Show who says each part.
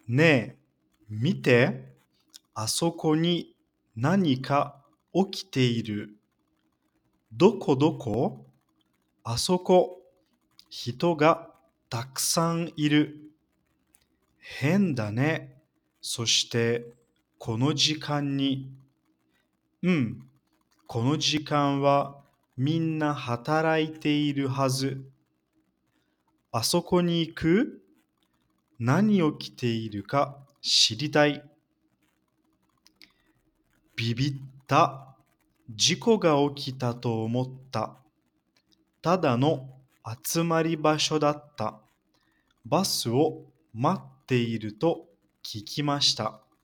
Speaker 1: ねえ、見て、あそこに何か起きている。どこどこ？あそこ、人がたくさんいる。変だね。そして、この時間に。うん、この時間はみんな働いているはず。あそこに行く？何起きているか知りたい。ビビった。事故が起きたと思った。ただの集まり場所だった。バスを待っていると聞きました。